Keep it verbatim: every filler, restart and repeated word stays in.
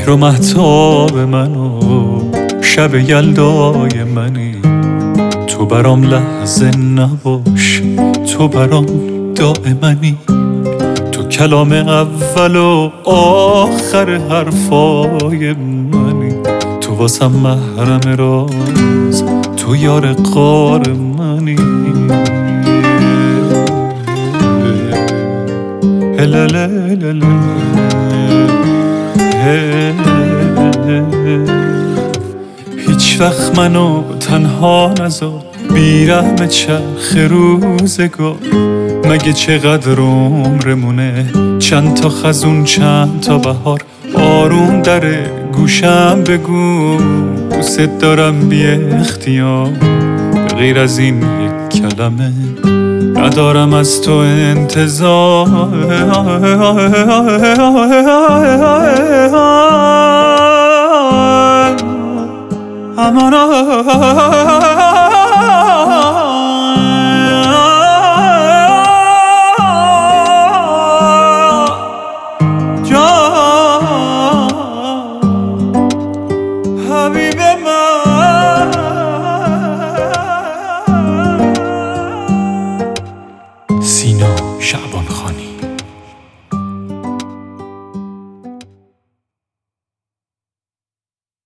مهر و مهتاب منو شب یلدای منی. تو برام لحظه نباش، تو برام دائمنی. تو کلام اول و آخر حرفای منی. تو واسم محرم راز، تو یار غار منی. هیچ وقت منو تنها نذار، بیرحم چرخ روزگار. مگه چقدر عمرمونه، چند تا خزون چند تا بهار. آروم داره گوشم بگو دوست دارم بی اختیار. به غیر از این یک کلمه ندارم از تو انتظار. حبیب من سینا شعبان